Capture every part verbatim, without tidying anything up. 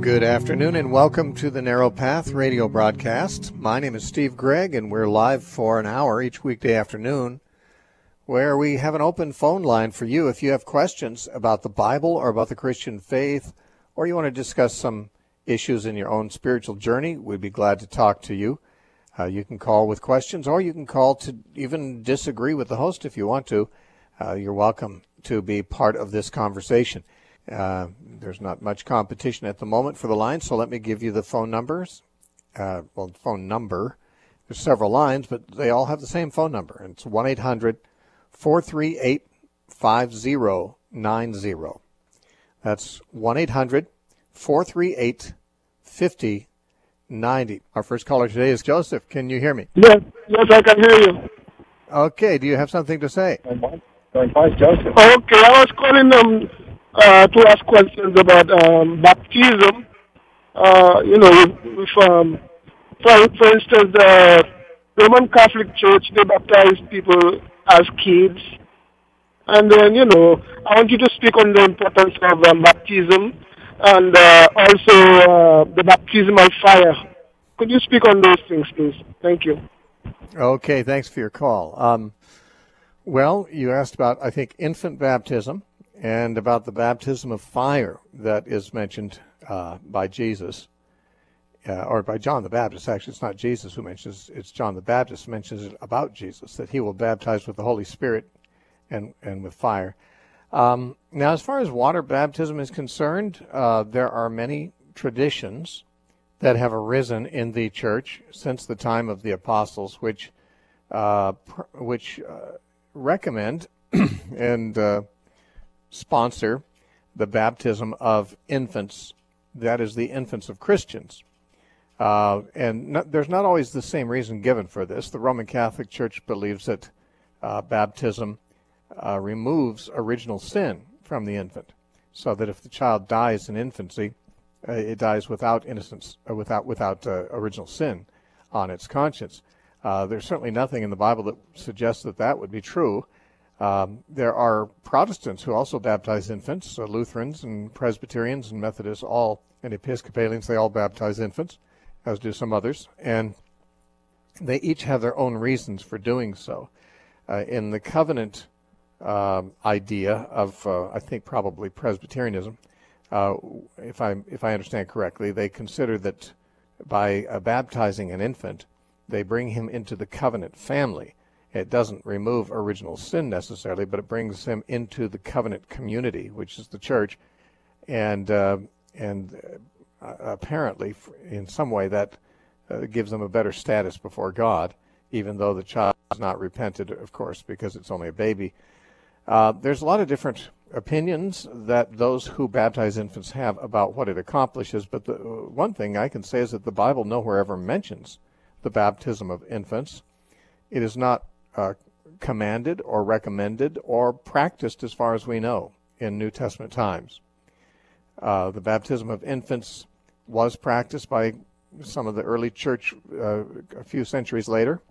Good afternoon and welcome to the Narrow Path radio broadcast. My name is Steve Gregg and we're live for an hour each weekday afternoon where we have an open phone line for you if you have questions about the Bible or about the Christian faith, or you want to discuss some issues in your own spiritual journey. We'd be glad to talk to you. Uh, you can call with questions, or you can call to even disagree with the host if you want to. Uh, you're welcome to be part of this conversation. Uh, there's not much competition at the moment for the line, so let me give you the phone numbers. Uh, well, phone number. There's several lines, but they all have the same phone number. It's one eight hundred four three eight five zero nine zero. That's one eight hundred four three eight five zero nine zero. Our first caller today is Joseph. Can you hear me? Yes, yes, I can hear you. Okay, do you have something to say? Joseph. Okay, I was calling them uh, to ask questions about um, baptism. Uh, you know, if, um, for, for instance, the Roman Catholic Church, they baptize people as kids. And then, you know, I want you to speak on the importance of um, baptism and uh, also uh, the baptismal fire. Could you speak on those things, please? Thank you. Okay, thanks for your call. Um, well, you asked about, I think, infant baptism and about the baptism of fire that is mentioned uh, by Jesus, uh, or by John the Baptist. Actually, it's not Jesus who mentions it, it's John the Baptist who mentions it about Jesus, that he will baptize with the Holy Spirit and, and with fire. Um, now, as far as water baptism is concerned, uh, there are many traditions that have arisen in the church since the time of the apostles, which uh, pr- which uh, recommend and uh, sponsor the baptism of infants. That is, the infants of Christians. Uh, and not, there's not always the same reason given for this. The Roman Catholic Church believes that uh, baptism uh, removes original sin from the infant, so that if the child dies in infancy, uh, it dies without innocence, or without without uh, original sin on its conscience. Uh, there's certainly nothing in the Bible that suggests that that would be true. Um, there are Protestants who also baptize infants, uh, Lutherans and Presbyterians and Methodists, all, and Episcopalians, they all baptize infants, as do some others, and they each have their own reasons for doing so. Uh, in the covenant um, idea of, uh, I think probably Presbyterianism, uh, if I if I understand correctly, they consider that by uh, baptizing an infant, they bring him into the covenant family. It doesn't remove original sin necessarily, but it brings him into the covenant community, which is the church, and uh, and uh, apparently, in some way, that uh, gives them a better status before God, even though the child is not repented, of course, because it's only a baby. Uh, there's a lot of different opinions that those who baptize infants have about what it accomplishes, but the one thing I can say is that the Bible nowhere ever mentions the baptism of infants. It is not uh, commanded or recommended or practiced, as far as we know, in New Testament times. Uh, the baptism of infants was practiced by some of the early church uh, a few centuries later,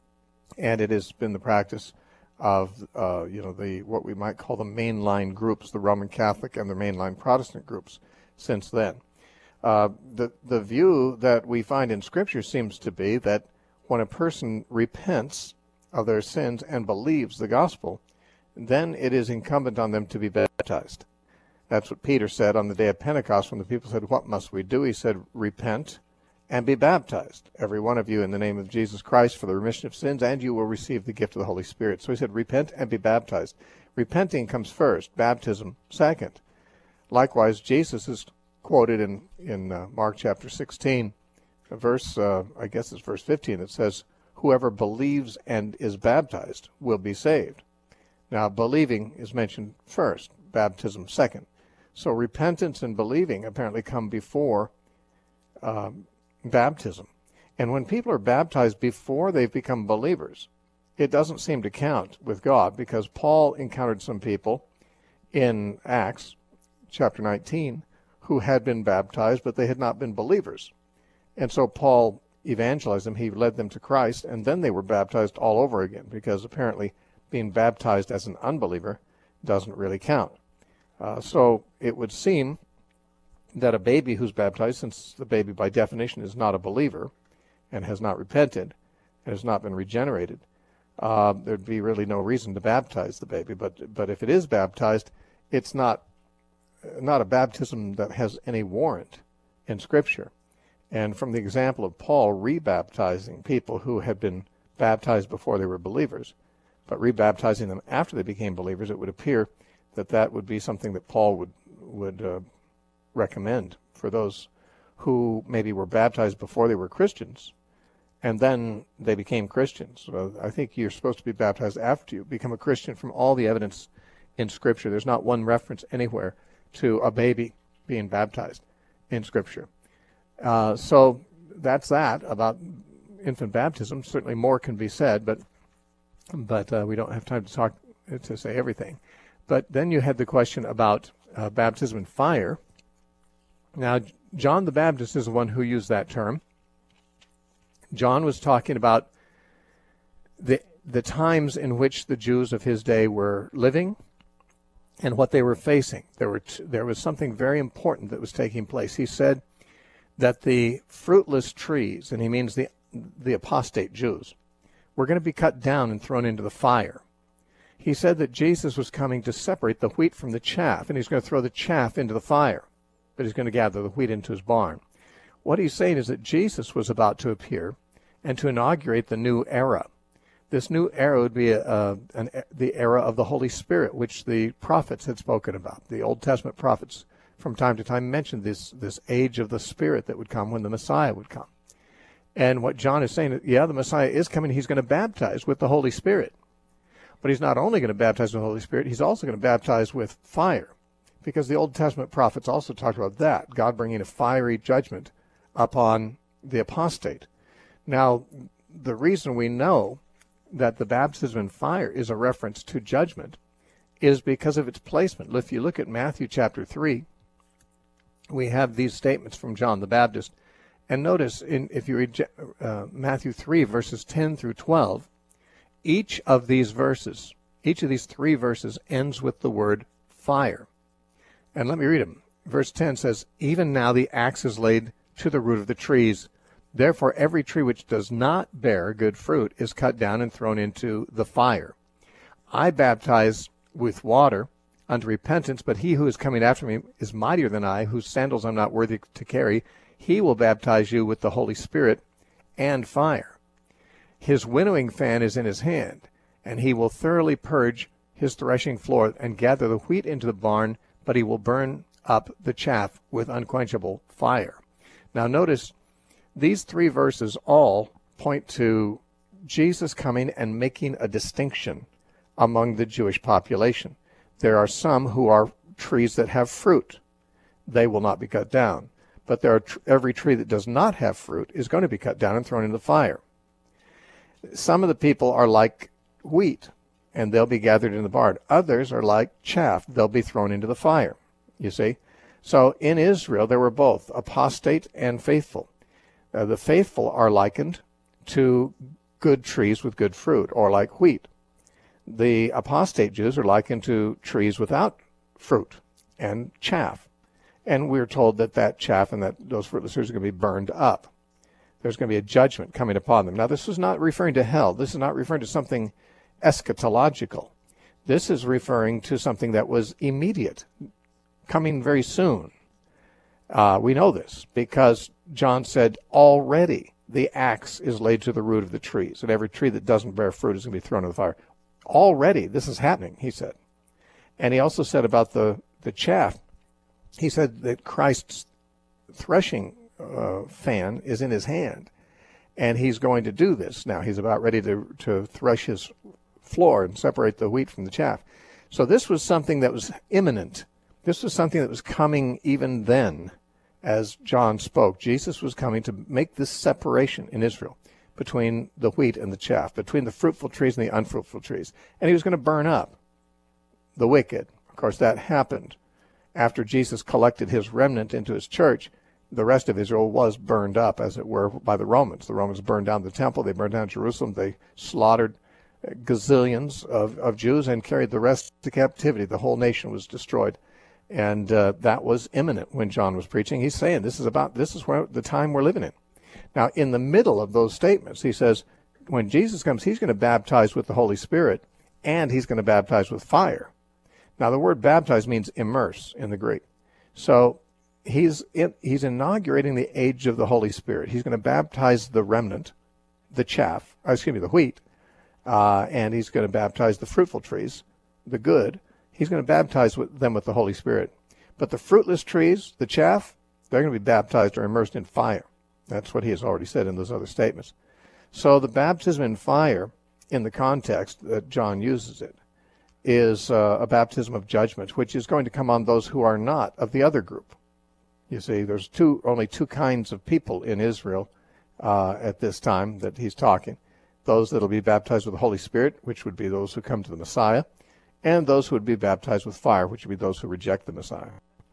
and it has been the practice of uh, you know the what we might call the mainline groups, the Roman Catholic and the mainline Protestant groups, since then. Uh, the the view that we find in Scripture seems to be that when a person repents of their sins and believes the gospel, then it is incumbent on them to be baptized. That's what Peter said on the day of Pentecost when the people said, "What must we do?" He said, "Repent and be baptized, every one of you, in the name of Jesus Christ for the remission of sins, and you will receive the gift of the Holy Spirit." So he said, repent and be baptized. Repenting comes first, baptism second. Likewise, Jesus is quoted in, in uh, Mark chapter sixteen, verse, uh, I guess it's verse fifteen, that says, "Whoever believes and is baptized will be saved." Now, believing is mentioned first, baptism second. So repentance and believing apparently come before um, baptism. And when people are baptized before they've become believers, it doesn't seem to count with God, because Paul encountered some people in Acts chapter nineteen who had been baptized, but they had not been believers. And so Paul evangelized them, he led them to Christ, and then they were baptized all over again, because apparently being baptized as an unbeliever doesn't really count. Uh, so it would seem that a baby who's baptized, since the baby by definition is not a believer and has not repented and has not been regenerated, uh, there'd be really no reason to baptize the baby. But but if it is baptized, it's not not a baptism that has any warrant in Scripture. And from the example of Paul rebaptizing people who had been baptized before they were believers, but rebaptizing them after they became believers, it would appear that that would be something that Paul would would uh, recommend for those who maybe were baptized before they were Christians, and then they became Christians. So I think you're supposed to be baptized after you become a Christian from all the evidence in Scripture. There's not one reference anywhere to a baby being baptized in Scripture. Uh, so that's that about infant baptism. Certainly more can be said, but but uh, we don't have time to talk to say everything. But then you had the question about uh, baptism in fire. Now, John the Baptist is the one who used that term. John was talking about the the times in which the Jews of his day were living and what they were facing. There were t- there was something very important that was taking place. He said that the fruitless trees, and he means the the apostate Jews, were going to be cut down and thrown into the fire. He said that Jesus was coming to separate the wheat from the chaff, and he's going to throw the chaff into the fire, but he's going to gather the wheat into his barn. What he's saying is that Jesus was about to appear and to inaugurate the new era. This new era would be a, a, an, the era of the Holy Spirit, which the prophets had spoken about. The Old Testament prophets from time to time mentioned this, this age of the Spirit that would come when the Messiah would come. And what John is saying, yeah, the Messiah is coming. He's going to baptize with the Holy Spirit. But he's not only going to baptize with the Holy Spirit, he's also going to baptize with fire. Because the Old Testament prophets also talked about that, God bringing a fiery judgment upon the apostate. Now, the reason we know that the baptism in fire is a reference to judgment is because of its placement. If you look at Matthew chapter three, we have these statements from John the Baptist. And notice, in, if you read uh, Matthew three, verses ten through twelve, each of these verses, each of these three verses ends with the word fire. And let me read them. Verse ten says, "Even now the axe is laid to the root of the trees. Therefore every tree which does not bear good fruit is cut down and thrown into the fire. I baptize with water unto repentance, but he who is coming after me is mightier than I, whose sandals I'm not worthy to carry. He will baptize you with the Holy Spirit and fire. His winnowing fan is in his hand, and he will thoroughly purge his threshing floor and gather the wheat into the barn, but he will burn up the chaff with unquenchable fire." Now notice, these three verses all point to Jesus coming and making a distinction among the Jewish population. There are some who are trees that have fruit. They will not be cut down. But there are tr- every tree that does not have fruit is going to be cut down and thrown into the fire. Some of the people are like wheat, and they'll be gathered in the barn. Others are like chaff. They'll be thrown into the fire, you see. So in Israel, there were both apostate and faithful. Uh, the faithful are likened to good trees with good fruit, or like wheat. The apostate Jews are likened to trees without fruit and chaff. And we're told that that chaff and that those fruitless trees are going to be burned up. There's going to be a judgment coming upon them. Now, this is not referring to hell. This is not referring to something eschatological. This is referring to something that was immediate, coming very soon. Uh, we know this because John said, already the axe is laid to the root of the trees, and every tree that doesn't bear fruit is going to be thrown into the fire. Already this is happening, he said. And he also said about the, the chaff, he said that Christ's threshing uh, fan is in his hand, and he's going to do this now. He's about ready to, to thresh his floor and separate the wheat from the chaff. So this was something that was imminent. This was something that was coming even then as John spoke. Jesus was coming to make this separation in Israel between the wheat and the chaff, between the fruitful trees and the unfruitful trees. And he was going to burn up the wicked. Of course, that happened after Jesus collected his remnant into his church. The rest of Israel was burned up, as it were, by the Romans. The Romans burned down the temple. They burned down Jerusalem. They slaughtered gazillions of, of Jews and carried the rest to captivity. The whole nation was destroyed And uh, that was imminent when John was preaching. He's saying this is about, this is where the time we're living in. Now, in the middle of those statements, he says, when Jesus comes, he's going to baptize with the Holy Spirit, and he's going to baptize with fire. Now, the word baptize means immerse in the Greek. So he's in, he's inaugurating the age of the Holy Spirit. He's going to baptize the remnant, the chaff, excuse me, the wheat, uh, and he's going to baptize the fruitful trees, the good. He's going to baptize with them with the Holy Spirit. But the fruitless trees, the chaff, they're going to be baptized or immersed in fire. That's what he has already said in those other statements. So the baptism in fire, in the context that John uses it, is uh, a baptism of judgment, which is going to come on those who are not of the other group. You see, there's two only two kinds of people in Israel uh, at this time that he's talking. Those that will be baptized with the Holy Spirit, which would be those who come to the Messiah, and those who would be baptized with fire, which would be those who reject the Messiah.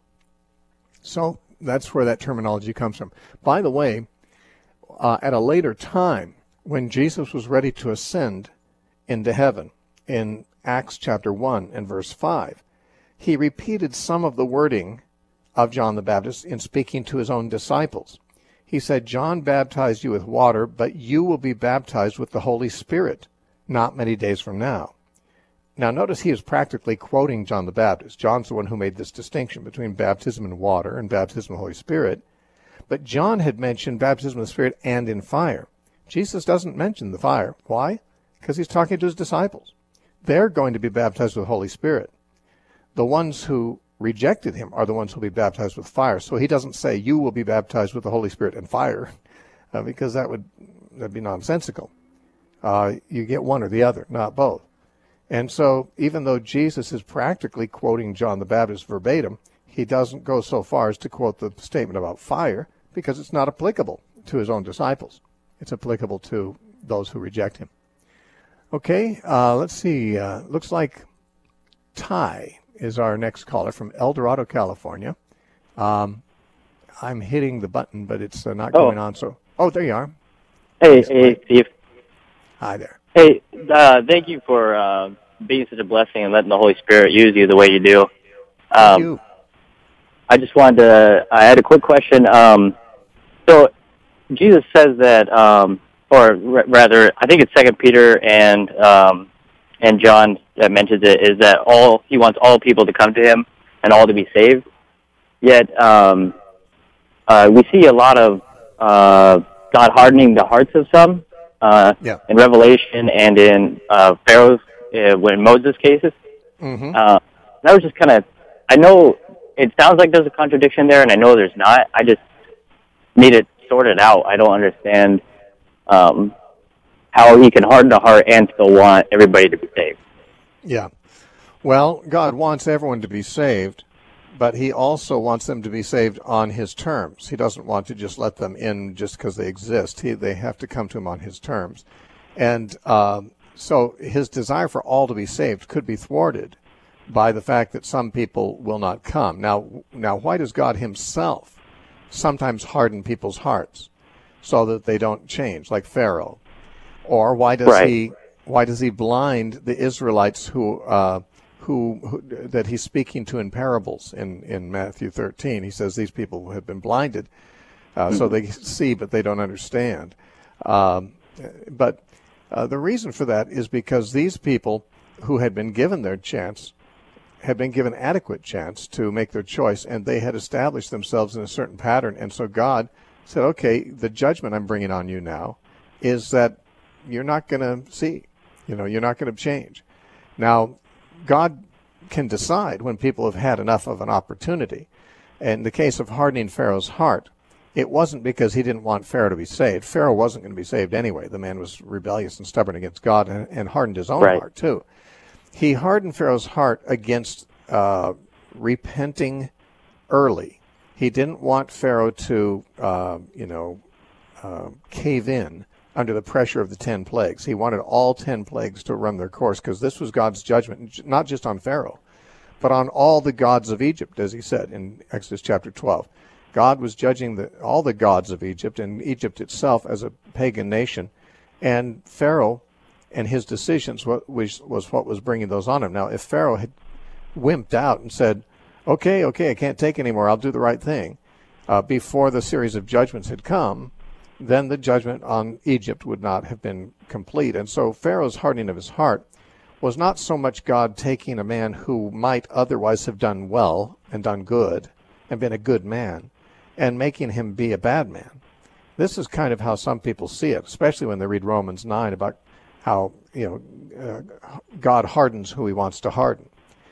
So that's where that terminology comes from. By the way, uh, at a later time, when Jesus was ready to ascend into heaven, in Acts chapter one and verse five, he repeated some of the wording of John the Baptist in speaking to his own disciples. He said, John baptized you with water, but you will be baptized with the Holy Spirit not many days from now. Now, notice he is practically quoting John the Baptist. John's the one who made this distinction between baptism in water and baptism in the Holy Spirit. But John had mentioned baptism in the Spirit and in fire. Jesus doesn't mention the fire. Why? Because he's talking to his disciples. They're going to be baptized with the Holy Spirit. The ones who rejected him are the ones who will be baptized with fire. So he doesn't say, you will be baptized with the Holy Spirit and fire, uh, because that would that'd be nonsensical. Uh, you get one or the other, not both. And so even though Jesus is practically quoting John the Baptist verbatim, he doesn't go so far as to quote the statement about fire, because it's not applicable to his own disciples. It's applicable to those who reject him. Okay, uh, let's see. Uh, looks like Ty is our next caller from El Dorado, California. Um, I'm hitting the button, but it's uh, not oh. going on. So, oh, there you are. Hey, hey, Steve. Hi there. Hey, uh, thank you for uh, being such a blessing and letting the Holy Spirit use you the way you do. Um, Thank you. I just wanted to, I had a quick question. Um, so Jesus says that, um, or r- rather, I think it's Second Peter and um, and John that mentions it, is that all he wants all people to come to him and all to be saved. Yet um, uh, we see a lot of uh, God hardening the hearts of some. Uh, yeah. In Revelation and in uh, Pharaoh's, uh, when Moses cases. Mm-hmm. Uh, that was just kind of, I know it sounds like there's a contradiction there, and I know there's not. I just need it sorted out. I don't understand um, how he can harden the heart and still want everybody to be saved. Yeah. Well, God wants everyone to be saved, but he also wants them to be saved on his terms. He doesn't want to just let them in just because they exist. He, they have to come to him on his terms. And um, so his desire for all to be saved could be thwarted by the fact that some people will not come. Now, now, why does God himself sometimes harden people's hearts so that they don't change, like Pharaoh? Or why does right. he why does he blind the Israelites who uh, Who, who that he's speaking to in parables in, in Matthew thirteen? He says these people have been blinded, uh, mm-hmm. so they see but they don't understand. Um, but uh, the reason for that is because these people who had been given their chance had been given adequate chance to make their choice, and they had established themselves in a certain pattern. And so God said, okay, the judgment I'm bringing on you now is that you're not going to see. You know, you're not going to change. Now, God can decide when people have had enough of an opportunity. In the case of hardening Pharaoh's heart, it wasn't because he didn't want Pharaoh to be saved. Pharaoh wasn't going to be saved anyway. The man was rebellious and stubborn against God, and, and hardened his own right. heart too. He hardened Pharaoh's heart against uh, repenting early. He didn't want Pharaoh to, uh, you know, uh, cave in under the pressure of the ten plagues. He wanted all ten plagues to run their course, because this was God's judgment, not just on Pharaoh, but on all the gods of Egypt, as he said in Exodus chapter twelve. God was judging the, all the gods of Egypt, and Egypt itself as a pagan nation, and Pharaoh and his decisions was, was what was bringing those on him. Now, if Pharaoh had wimped out and said, okay, okay, I can't take anymore, I'll do the right thing, uh, before the series of judgments had come, then the judgment on Egypt would not have been complete. And so Pharaoh's hardening of his heart was not so much God taking a man who might otherwise have done well and done good and been a good man and making him be a bad man. This is kind of how some people see it, especially when they read Romans nine about how, you know, uh, God hardens who he wants to harden.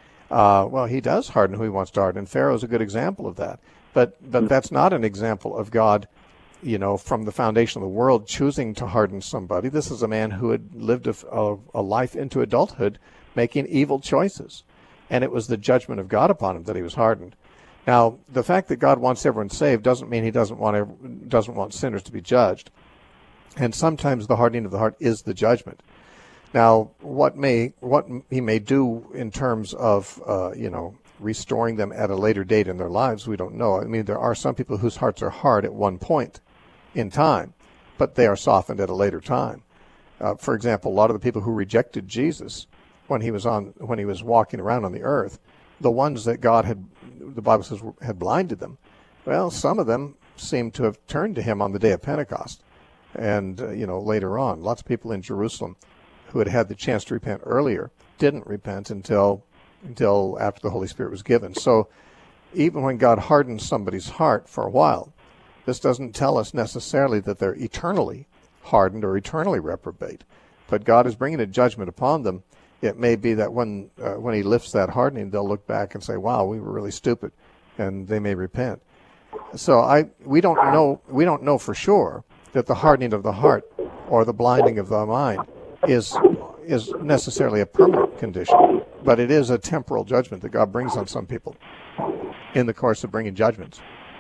Uh, well, he does harden who he wants to harden, and Pharaoh is a good example of that. But but that's not an example of God, you know, from the foundation of the world choosing to harden somebody. This is a man who had lived a, a, a life into adulthood making evil choices, and it was the judgment of God upon him that he was hardened. Now, the fact that God wants everyone saved doesn't mean he doesn't want doesn't want sinners to be judged. And sometimes the hardening of the heart is the judgment. Now, what may what he may do in terms of uh, you know restoring them at a later date in their lives, we don't know. I mean, there are some people whose hearts are hard at one point in time, but they are softened at a later time. Uh, for example, a lot of the people who rejected Jesus when he was on when he was walking around on the earth, the ones that God had, the Bible says, had blinded them. Well, some of them seem to have turned to him on the day of Pentecost. And, uh, you know, later on, lots of people in Jerusalem who had had the chance to repent earlier didn't repent until until after the Holy Spirit was given. So even when God hardens somebody's heart for a while, this doesn't tell us necessarily that they're eternally hardened or eternally reprobate. But God is bringing a judgment upon them. It may be that when uh, when he lifts that hardening, they'll look back and say, wow, we were really stupid, and they may repent. So I we don't know we don't know for sure that the hardening of the heart or the blinding of the mind is is necessarily a permanent condition, but it is a temporal judgment that God brings on some people in the course of bringing judgments.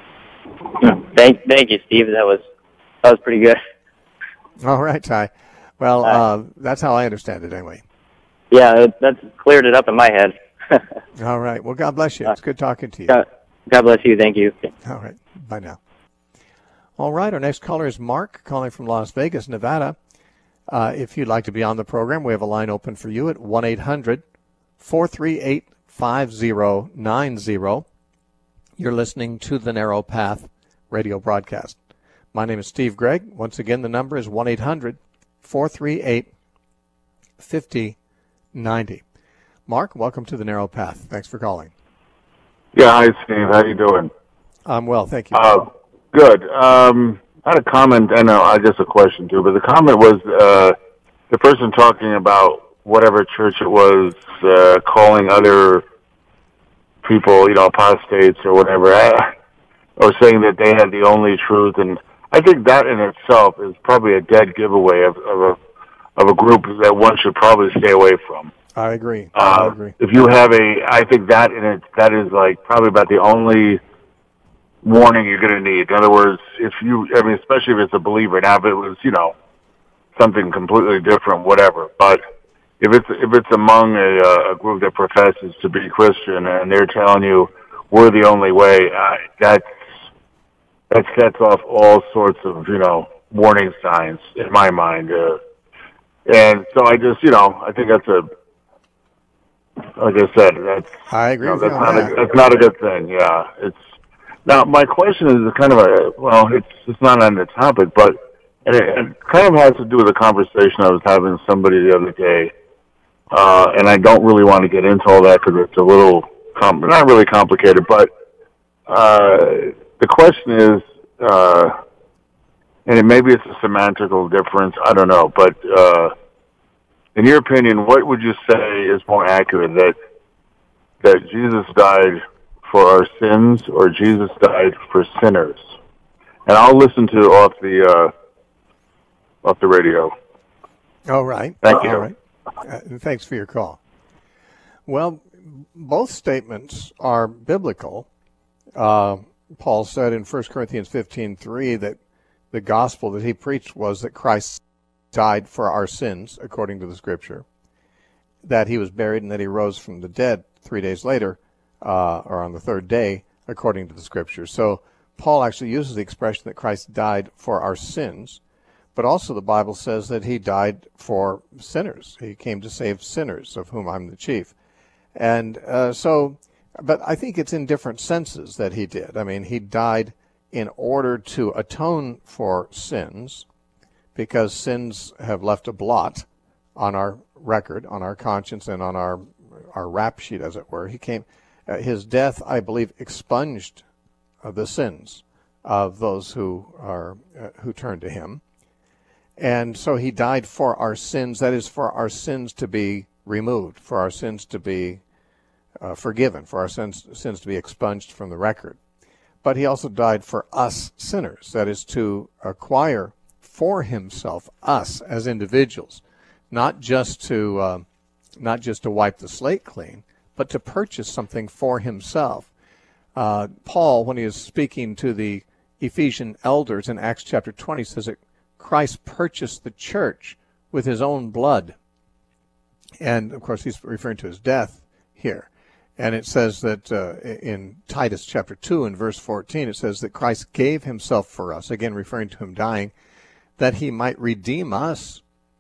Thank, thank you, Steve. That was that was pretty good. All right, Ty. Well, uh, that's how I understand it, anyway. Yeah, that's cleared it up in my head. All right. Well, God bless you. It's good talking to you. God, God bless you. Thank you. All right. Bye now. All right. Our next caller is Mark, calling from Las Vegas, Nevada. Uh, if you'd like to be on the program, we have a line open for you at one eight hundred four three eight five zero nine zero. You're listening to the Narrow Path radio broadcast. My name is Steve Gregg. Once again, the number is one eight hundred four three eight five zero nine zero. Mark, welcome to the Narrow Path. Thanks for calling. Yeah, hi, Steve. How you doing? I'm well, thank you. Uh, good. Um, I had a comment, and uh, I guess a question too, but the comment was uh, the person talking about whatever church it was uh, calling other people, you know, apostates or whatever, I, or saying that they had the only truth. And I think that in itself is probably a dead giveaway of, of a of a group that one should probably stay away from. I agree. Uh, I agree. If you have a, I think that in it, that is like probably about the only warning you're going to need. In other words, if you, I mean, especially if it's a believer. Now, if it was, you know, something completely different, whatever. But if it's if it's among a, a group that professes to be Christian and they're telling you we're the only way, uh, that's that sets off all sorts of, you know, warning signs in my mind. Uh, and so I just, you know, I think that's a, like I said, that's I agree. You know, with that's you on not that. a, that's not a good thing. Yeah, it's now my question is kind of a well, it's it's not on the topic, but and it, it kind of has to do with a conversation I was having with somebody the other day, uh, and I don't really want to get into all that because it's a little com- not really complicated, but uh, the question is, uh, and it, maybe it's a semantical difference, I don't know, but. Uh, In your opinion, what would you say is more accurate, that that Jesus died for our sins or Jesus died for sinners? And I'll listen to off the uh, off the radio. All right. Thank you. All right. Uh, thanks for your call. Well, both statements are biblical. Uh, Paul said in First Corinthians fifteen three that the gospel that he preached was that Christ died for our sins, according to the Scripture, that he was buried and that he rose from the dead three days later, uh, or on the third day, according to the Scripture. So Paul actually uses the expression that Christ died for our sins, but also the Bible says that he died for sinners. He came to save sinners, of whom I'm the chief. And uh, so But I think it's in different senses that he did. I mean, he died in order to atone for sins, because sins have left a blot on our record, on our conscience, and on our our rap sheet, as it were. He came, uh, his death, I believe, expunged uh, the sins of those who are uh, who turn to him, and so he died for our sins. That is, for our sins to be removed, for our sins to be uh, forgiven, for our sins sins to be expunged from the record. But he also died for us sinners. That is, to acquire for himself us as individuals, not just to uh, not just to wipe the slate clean, but to purchase something for himself. Uh, Paul, when he is speaking to the Ephesian elders in Acts chapter twenty, says that Christ purchased the church with his own blood. And, of course, he's referring to his death here. And it says that uh, in Titus chapter two and verse fourteen, it says that Christ gave himself for us, again referring to him dying, that he might redeem us,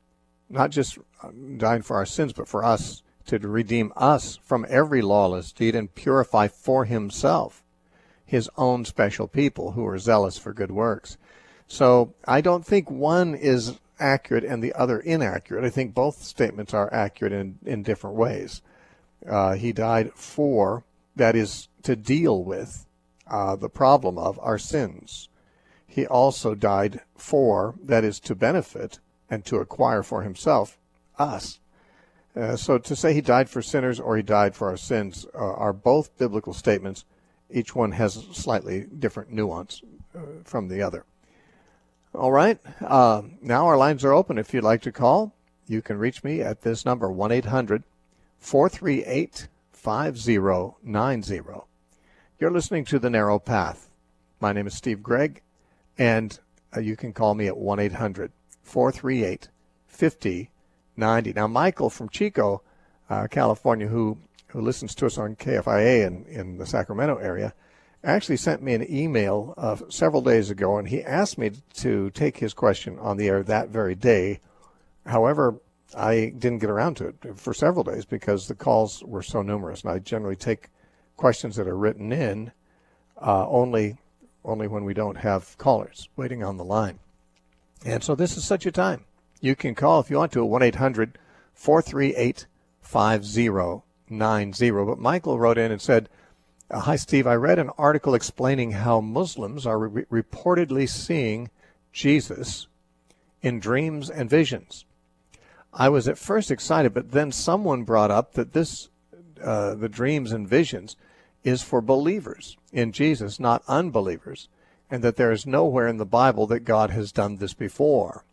not just dying for our sins, but for us, to redeem us from every lawless deed and purify for himself his own special people who are zealous for good works. So I don't think one is accurate and the other inaccurate. I think both statements are accurate in, in different ways. Uh, he died for, that is, to deal with uh, the problem of our sins. He also died for, that is, to benefit and to acquire for himself us. Uh, so to say he died for sinners or he died for our sins uh, are both biblical statements. Each one has a slightly different nuance uh, from the other. All right. Uh, now our lines are open. If you'd like to call, you can reach me at this number, one eight hundred, four three eight, five zero nine zero. You're listening to The Narrow Path. My name is Steve Gregg, and uh, you can call me at one eight hundred, four three eight, five zero nine zero. Now, Michael from Chico, uh, California, who, who listens to us on K F I A in, in the Sacramento area, actually sent me an email uh, several days ago, and he asked me to take his question on the air that very day. However, I didn't get around to it for several days because the calls were so numerous, and I generally take questions that are written in uh, only only when we don't have callers waiting on the line. And so this is such a time. You can call if you want to at one eight hundred, four three eight, five zero nine zero. But Michael wrote in and said, hi, Steve. I read an article explaining how Muslims are re- reportedly seeing Jesus in dreams and visions. I was at first excited, but then someone brought up that this, uh, the dreams and visions, is for believers in Jesus, not unbelievers, and that there is nowhere in the Bible that God has done this before.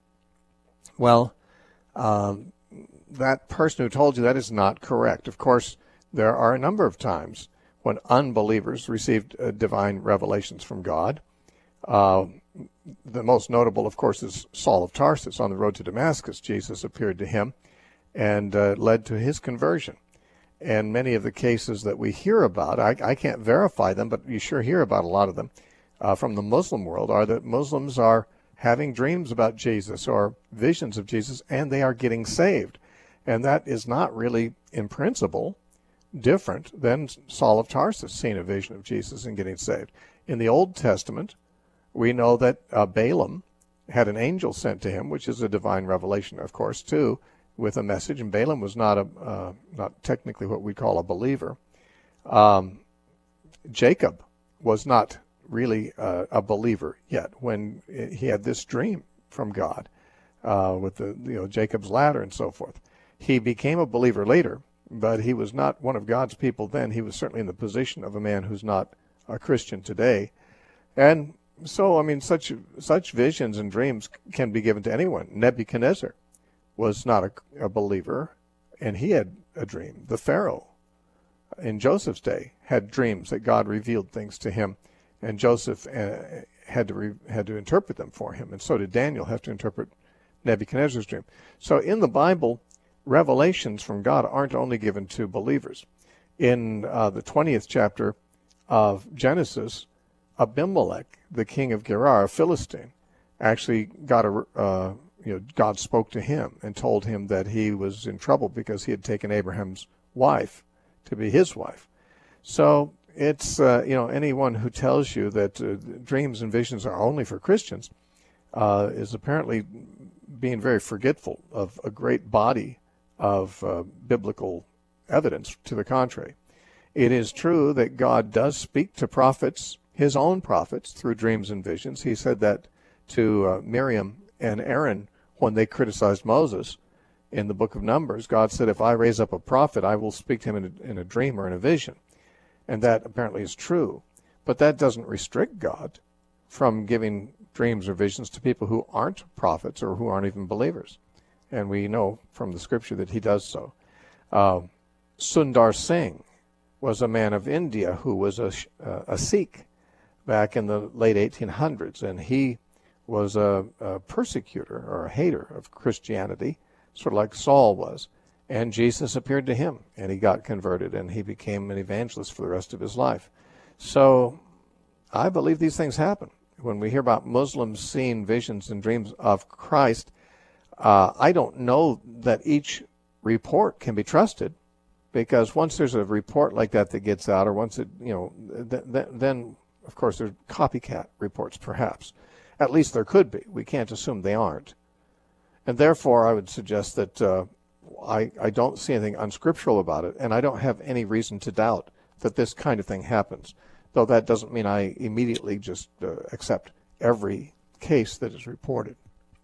Well, um, that person who told you that is not correct. Of course, there are a number of times when unbelievers received uh, divine revelations from God. Uh, the most notable, of course, is Saul of Tarsus. On the road to Damascus, Jesus appeared to him and uh, led to his conversion. And many of the cases that we hear about, I, I can't verify them, but you sure hear about a lot of them uh, from the Muslim world, are that Muslims are having dreams about Jesus or visions of Jesus, and they are getting saved. And that is not really, in principle, different than Saul of Tarsus seeing a vision of Jesus and getting saved. In the Old Testament, we know that uh, Balaam had an angel sent to him, which is a divine revelation, of course, too, with a message. And Balaam was not a uh, not technically what we call a believer. Um, Jacob was not really uh, a believer yet when he had this dream from God uh, with the you know Jacob's ladder and so forth. He became a believer later, but he was not one of God's people then. He was certainly in the position of a man who's not a Christian today. And so, I mean, such such visions and dreams can be given to anyone. Nebuchadnezzar was not a, a believer, and he had a dream. The Pharaoh in Joseph's day had dreams that God revealed things to him, and Joseph uh, had to re, had to interpret them for him, and so did Daniel have to interpret Nebuchadnezzar's dream. So in the Bible, revelations from God aren't only given to believers. In uh, the twentieth chapter of Genesis, Abimelech, the king of Gerar, a Philistine, actually got a, uh, you know, God spoke to him and told him that he was in trouble because he had taken Abraham's wife to be his wife. So it's, uh, you know, anyone who tells you that uh, dreams and visions are only for Christians uh, is apparently being very forgetful of a great body of uh, biblical evidence to the contrary. It is true that God does speak to prophets, his own prophets, through dreams and visions. He said that to uh, Miriam and Aaron when they criticized Moses in the book of Numbers. God said, if I raise up a prophet, I will speak to him in a, in a dream or in a vision. And that apparently is true. But that doesn't restrict God from giving dreams or visions to people who aren't prophets or who aren't even believers. And we know from the scripture that he does so. Uh, Sundar Singh was a man of India who was a, uh, a Sikh back in the late eighteen hundreds, and he was a, a persecutor or a hater of Christianity, sort of like Saul was. And Jesus appeared to him, and he got converted, and he became an evangelist for the rest of his life. So I believe these things happen. When we hear about Muslims seeing visions and dreams of Christ, uh, I don't know that each report can be trusted, because once there's a report like that that gets out, or once it, you know, th- th- then, of course, there's copycat reports, perhaps. At least there could be. We can't assume they aren't. And therefore, I would suggest that uh, I, I don't see anything unscriptural about it, and I don't have any reason to doubt that this kind of thing happens, though that doesn't mean I immediately just uh, accept every case that is reported.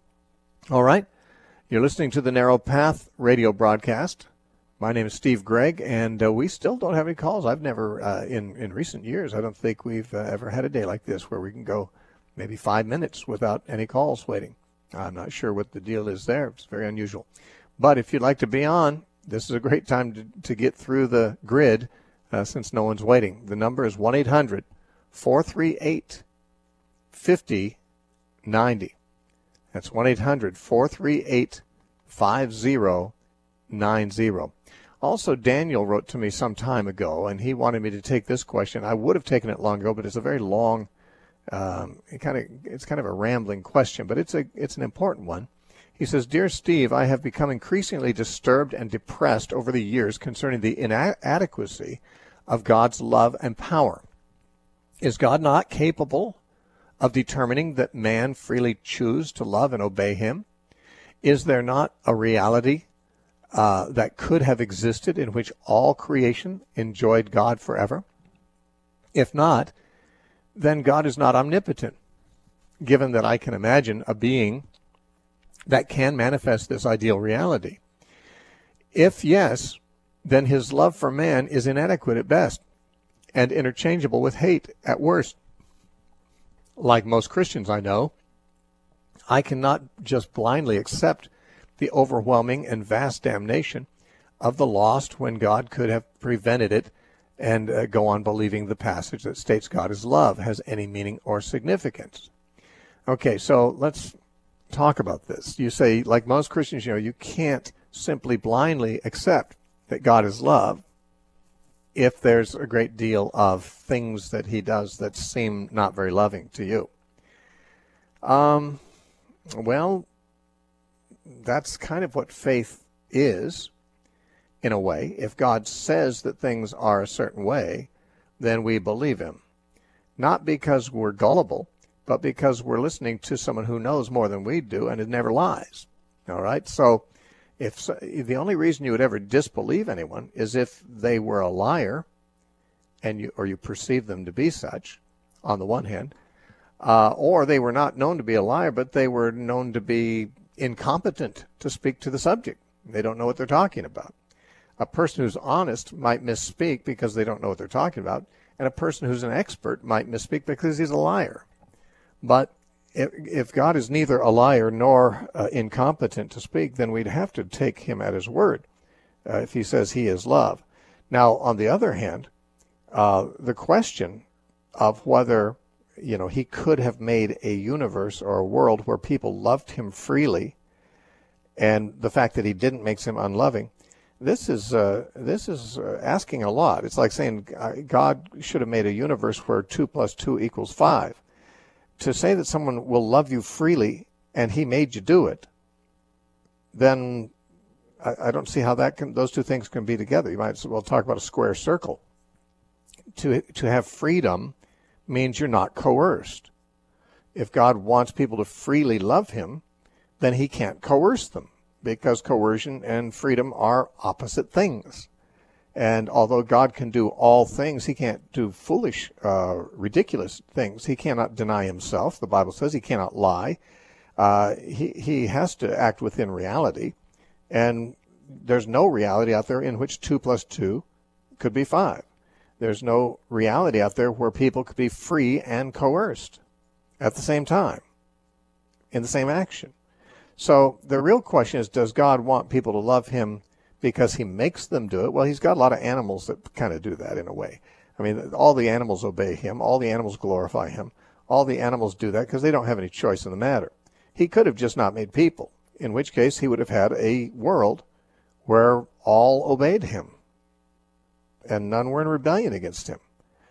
All right. You're listening to the Narrow Path radio broadcast. My name is Steve Gregg, and uh, we still don't have any calls. I've never, uh, in, in recent years, I don't think we've uh, ever had a day like this where we can go maybe five minutes without any calls waiting. I'm not sure what the deal is there. It's very unusual. But if you'd like to be on, this is a great time to, to get through the grid uh, since no one's waiting. The number is one eight hundred four three eight five zero nine zero. That's one eight hundred four three eight five zero nine zero. Also, Daniel wrote to me some time ago, and he wanted me to take this question. I would have taken it long ago, but it's a very long, um, it kind of, it's kind of a rambling question, but it's a, it's an important one. He says, Dear Steve, I have become increasingly disturbed and depressed over the years concerning the inadequacy of God's love and power. Is God not capable of determining that man freely choose to love and obey him? Is there not a reality uh, that could have existed in which all creation enjoyed God forever? If not, then God is not omnipotent, given that I can imagine a being that can manifest this ideal reality. If yes, then his love for man is inadequate at best and interchangeable with hate at worst. Like most Christians I know, I cannot just blindly accept the overwhelming and vast damnation of the lost when God could have prevented it and uh, go on believing the passage that states God is love has any meaning or significance. Okay, so let's talk about this. You say, like most Christians, you know, you can't simply blindly accept that God is love if there's a great deal of things that he does that seem not very loving to you. Um, well, that's kind of what faith is, in a way. If God says that things are a certain way, then we believe him. Not because we're gullible, but because we're listening to someone who knows more than we do, and it never lies. All right? So if so, the only reason you would ever disbelieve anyone is if they were a liar, and you, or you perceive them to be such, on the one hand, uh, or they were not known to be a liar, but they were known to be incompetent to speak to the subject. They don't know what they're talking about. A person who's honest might misspeak because they don't know what they're talking about, and a person who's an expert might misspeak because he's a liar. But if, if God is neither a liar nor uh, incompetent to speak, then we'd have to take him at his word uh, if he says he is love. Now, on the other hand, uh, the question of whether, you know, he could have made a universe or a world where people loved him freely, and the fact that he didn't makes him unloving, this is uh, this is uh, asking a lot. It's like saying God should have made a universe where two plus two equals five. To say that someone will love you freely and he made you do it, then I, I don't see how that can, those two things can be together. You might as well talk about a square circle. to to have freedom means you're not coerced. If God wants people to freely love him, then he can't coerce them, because coercion and freedom are opposite things. And although God can do all things, he can't do foolish, uh, ridiculous things. He cannot deny himself. The Bible says he cannot lie. Uh, he, he has to act within reality. And there's no reality out there in which two plus two could be five. There's no reality out there where people could be free and coerced at the same time, in the same action. So the real question is, does God want people to love him because he makes them do it? Well, he's got a lot of animals that kind of do that in a way. I mean, all the animals obey him. All the animals glorify him. All the animals do that because they don't have any choice in the matter. He could have just not made people, in which case he would have had a world where all obeyed him and none were in rebellion against him.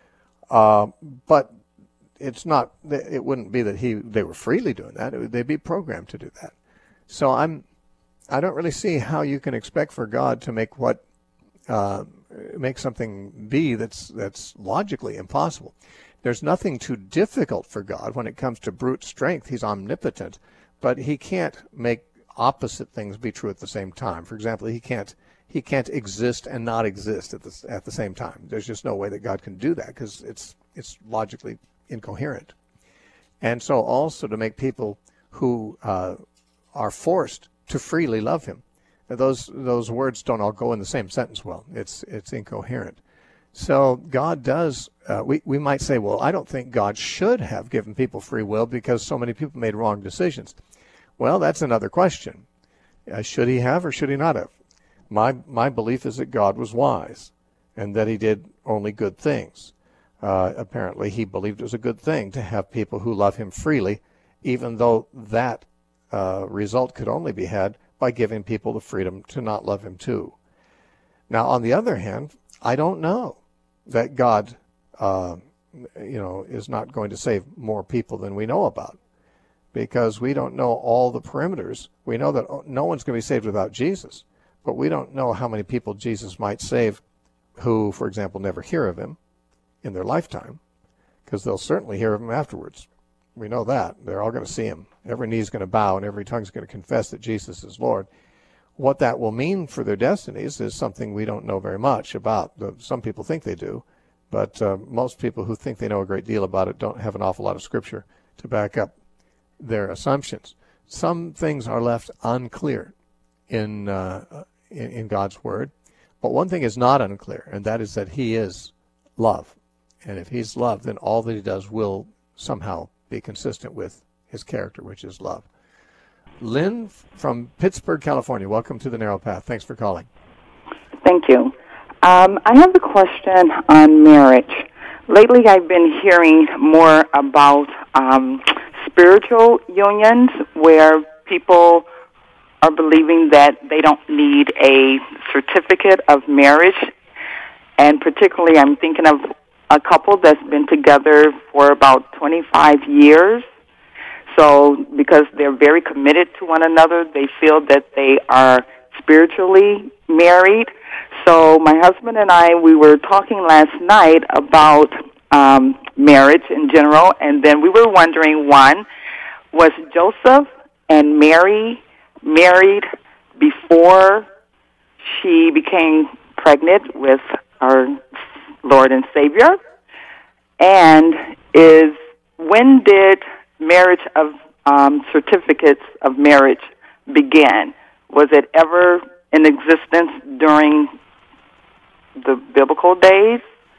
Uh, but it's not, it wouldn't be that he they were freely doing that. It would, they'd be programmed to do that. So I'm, I don't really see how you can expect for God to make what, uh, make something be that's that's logically impossible. There's nothing too difficult for God when it comes to brute strength. He's omnipotent, but he can't make opposite things be true at the same time. For example, he can't he can't exist and not exist at the at the same time. There's just no way that God can do that, because it's it's logically incoherent. And so also to make people who uh, are forced to freely love him, those those words don't all go in the same sentence well. It's it's incoherent. So God does, uh, we, we might say, well, I don't think God should have given people free will because so many people made wrong decisions. Well, that's another question. Uh, should he have or should he not have? My my belief is that God was wise and that he did only good things. Uh, apparently, he believed it was a good thing to have people who love him freely, even though that uh, result could only be had by giving people the freedom to not love him too. Now, on the other hand, I don't know that God, uh, you know, is not going to save more people than we know about, because we don't know all the perimeters. We know that no one's going to be saved without Jesus, but we don't know how many people Jesus might save who, for example, never hear of him in their lifetime, because they'll certainly hear of him afterwards. We know that. They're all going to see him. Every knee is going to bow and every tongue is going to confess that Jesus is Lord. What that will mean for their destinies is something we don't know very much about. Some people think they do, but uh, most people who think they know a great deal about it don't have an awful lot of scripture to back up their assumptions. Some things are left unclear in, uh, in, in God's word, but one thing is not unclear, and that is that he is love. And if he's love, then all that he does will somehow be consistent with his character, which is love. Lynn from Pittsburgh, California. Welcome to the Narrow Path. Thanks for calling. Thank you. Um, I have a question on marriage. Lately, I've been hearing more about um, spiritual unions where people are believing that they don't need a certificate of marriage. And particularly, I'm thinking of a couple that's been together for about twenty-five years. So because they're very committed to one another, they feel that they are spiritually married. So my husband and I, we were talking last night about um, marriage in general, and then we were wondering, one, was Joseph and Mary married before she became pregnant with our Lord and Savior? And is when did marriage of um, certificates of marriage began? Was it ever in existence during the biblical days?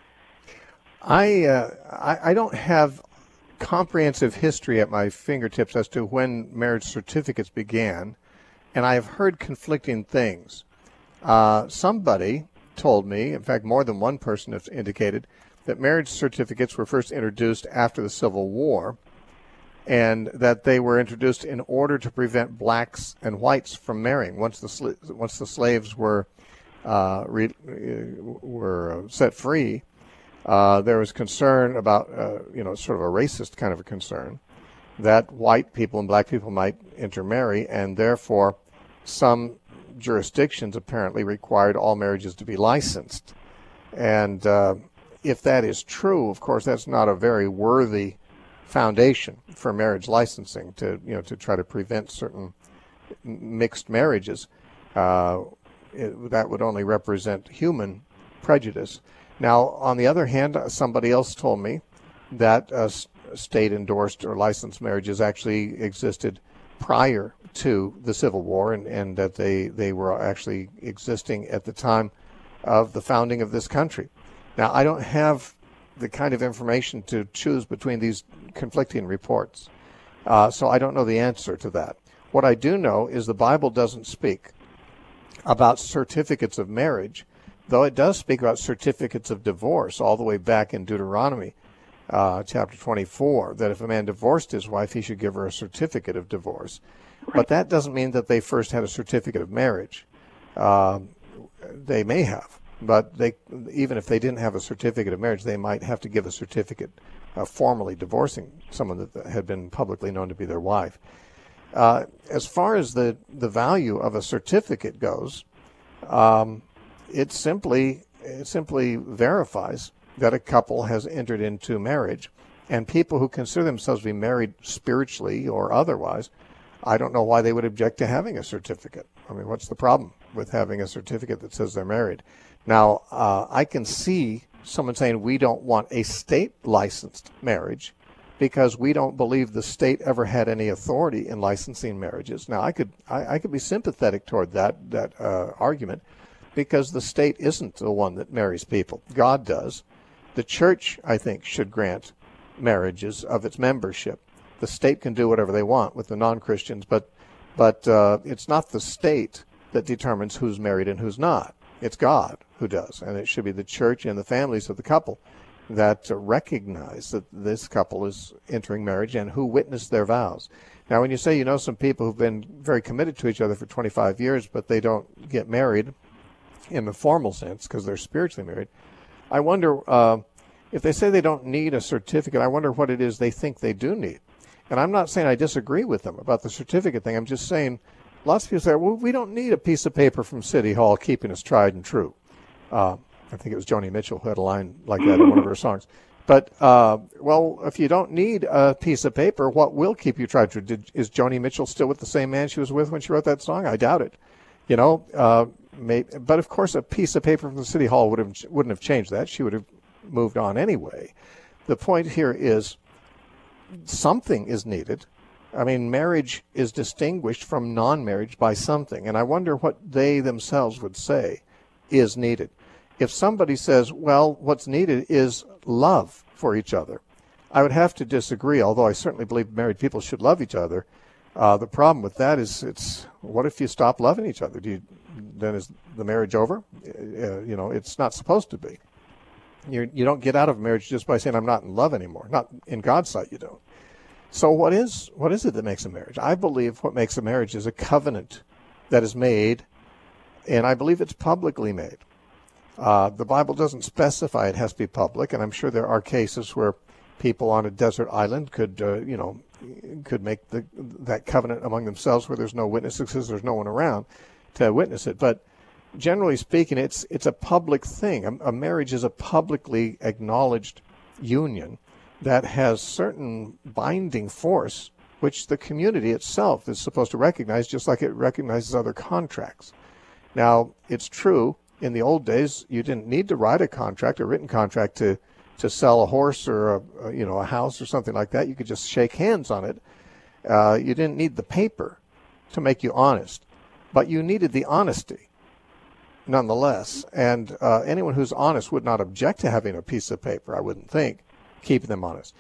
I, uh, I I don't have comprehensive history at my fingertips as to when marriage certificates began, and I have heard conflicting things. Uh, somebody told me, in fact, more than one person has indicated, that marriage certificates were first introduced after the Civil War, and that they were introduced in order to prevent blacks and whites from marrying. Once the sl- once the slaves were uh, re- were set free, uh, there was concern about uh, you know sort of a racist kind of a concern that white people and black people might intermarry, and therefore some jurisdictions apparently required all marriages to be licensed. And uh, if that is true, of course, that's not a very worthy foundation for marriage licensing to, you know, to try to prevent certain mixed marriages. Uh, it, that would only represent human prejudice. Now, on the other hand, somebody else told me that uh, state-endorsed or licensed marriages actually existed prior to the Civil War, and, and that they, they were actually existing at the time of the founding of this country. Now, I don't have the kind of information to choose between these conflicting reports, uh, so I don't know the answer to that. What I do know is the Bible doesn't speak about certificates of marriage, though it does speak about certificates of divorce all the way back in Deuteronomy uh, chapter twenty-four, that if a man divorced his wife, he should give her a certificate of divorce. But that doesn't mean that they first had a certificate of marriage. Uh, they may have, but they, even if they didn't have a certificate of marriage, they might have to give a certificate uh, formally divorcing someone that had been publicly known to be their wife. Uh, as far as the, the value of a certificate goes, um, it simply it simply verifies that a couple has entered into marriage, and people who consider themselves to be married spiritually or otherwise, I don't know why they would object to having a certificate. I mean, what's the problem with having a certificate that says they're married? Now, uh, I can see someone saying we don't want a state-licensed marriage because we don't believe the state ever had any authority in licensing marriages. Now, I could I, I could be sympathetic toward that that uh, argument, because the state isn't the one that marries people. God does. The church, I think, should grant marriages of its membership. The state can do whatever they want with the non-Christians, but but uh, it's not the state that determines who's married and who's not. It's God who does, and it should be the church and the families of the couple that uh, recognize that this couple is entering marriage and who witness their vows. Now, when you say you know some people who've been very committed to each other for twenty-five years, but they don't get married in the formal sense because they're spiritually married, I wonder uh, if they say they don't need a certificate, I wonder what it is they think they do need. And I'm not saying I disagree with them about the certificate thing. I'm just saying lots of people say, well, we don't need a piece of paper from City Hall keeping us tried and true. Uh, I think it was Joni Mitchell who had a line like that in one of her songs. But, uh, well, if you don't need a piece of paper, what will keep you tried? Did, is Joni Mitchell still with the same man she was with when she wrote that song? I doubt it. You know, uh, may, but of course a piece of paper from the City Hall would have, wouldn't have changed that. She would have moved on anyway. The point here is something is needed. I mean, marriage is distinguished from non-marriage by something, and I wonder what they themselves would say is needed. If somebody says, well, what's needed is love for each other, I would have to disagree, although I certainly believe married people should love each other. Uh, the problem with that is, it's what if you stop loving each other? Do you, then is the marriage over? Uh, you know, it's not supposed to be. You you don't get out of marriage just by saying I'm not in love anymore. Not in God's sight, you don't. So what is what is it that makes a marriage? I believe what makes a marriage is a covenant that is made, and I believe it's publicly made. Uh, the Bible doesn't specify it has to be public, and I'm sure there are cases where people on a desert island could, uh, you know, could make the, that covenant among themselves where there's no witnesses because there's no one around to witness it. But generally speaking, it's it's a public thing. A, a marriage is a publicly acknowledged union that has certain binding force, which the community itself is supposed to recognize, just like it recognizes other contracts. Now, it's true, in the old days, you didn't need to write a contract, a written contract, to, to sell a horse or a, a, you know, a house or something like that. You could just shake hands on it. Uh, you didn't need the paper to make you honest, but you needed the honesty nonetheless. And uh, anyone who's honest would not object to having a piece of paper, I wouldn't think, keeping them honest.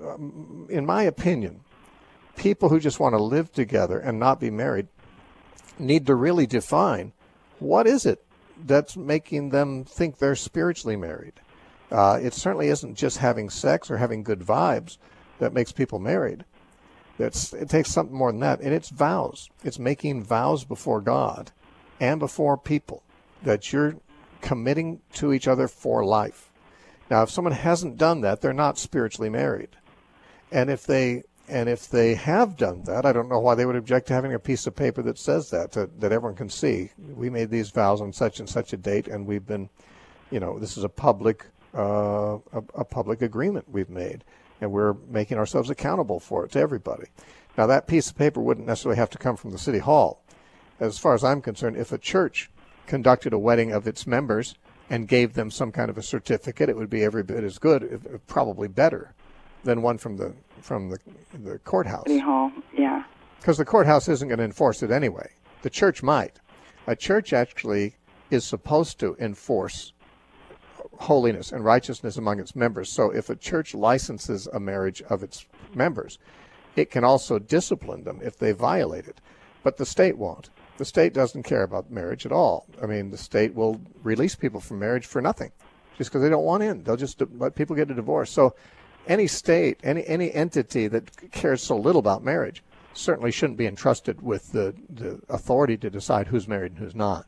In my opinion, people who just want to live together and not be married need to really define what is it that's making them think they're spiritually married. Uh, it certainly isn't just having sex or having good vibes that makes people married. That's, it takes something more than that, and it's vows. It's making vows before God and before people that you're committing to each other for life. Now, if someone hasn't done that, they're not spiritually married. And if they and if they have done that, I don't know why they would object to having a piece of paper that says that, to, that everyone can see. We made these vows on such and such a date, and we've been, you know, this is a public uh, a, a public agreement we've made, and we're making ourselves accountable for it to everybody. Now, that piece of paper wouldn't necessarily have to come from the city hall. As far as I'm concerned, if a church conducted a wedding of its members and gave them some kind of a certificate, it would be every bit as good, if, probably better, than one from the from the, the courthouse. City hall, yeah. Because the courthouse isn't going to enforce it anyway. The church might. A church actually is supposed to enforce holiness and righteousness among its members. So if a church licenses a marriage of its members, it can also discipline them if they violate it. But the state won't. The state doesn't care about marriage at all. I mean, the state will release people from marriage for nothing, just because they don't want in. They'll just let people get a divorce. So any state, any any entity that cares so little about marriage certainly shouldn't be entrusted with the, the authority to decide who's married and who's not.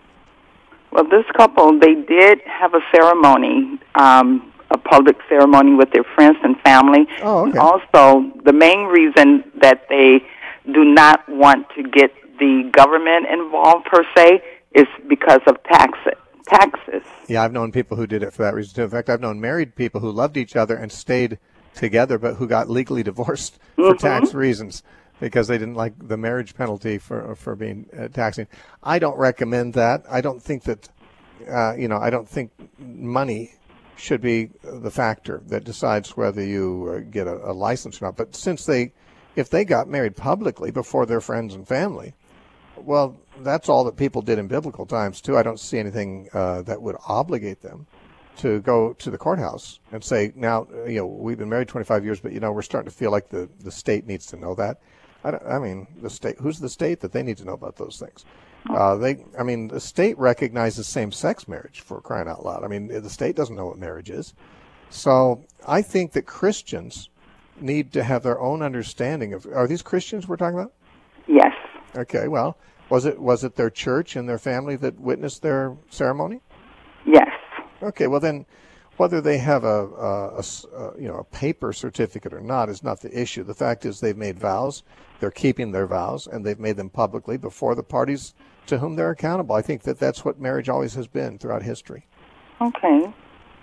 Well, this couple, they did have a ceremony, um, a public ceremony with their friends and family. Oh, okay. And also, the main reason that they do not want to get the government involved, per se, is because of taxes. taxes. Yeah, I've known people who did it for that reason, too. In fact, I've known married people who loved each other and stayed together, but who got legally divorced for mm-hmm. tax reasons, because they didn't like the marriage penalty for for being uh, taxing. I don't recommend that. I don't think that, uh, you know, I don't think money should be the factor that decides whether you uh, get a, a license or not. But since they, if they got married publicly before their friends and family, well, that's all that people did in biblical times, too. I don't see anything uh, that would obligate them to go to the courthouse and say, now, you know, we've been married twenty-five years, but, you know, we're starting to feel like the, the state needs to know that. I, don't, I mean, the state, who's the state that they need to know about those things? Uh, they, I mean, the state recognizes same-sex marriage, for crying out loud. I mean, the state doesn't know what marriage is. So I think that Christians need to have their own understanding of, are these Christians we're talking about? Yes. Okay, well, was it was it their church and their family that witnessed their ceremony? Yes. Okay, well then, whether they have a, a, a, a you know a paper certificate or not is not the issue. The fact is they've made vows, they're keeping their vows, and they've made them publicly before the parties to whom they're accountable. I think that that's what marriage always has been throughout history. Okay.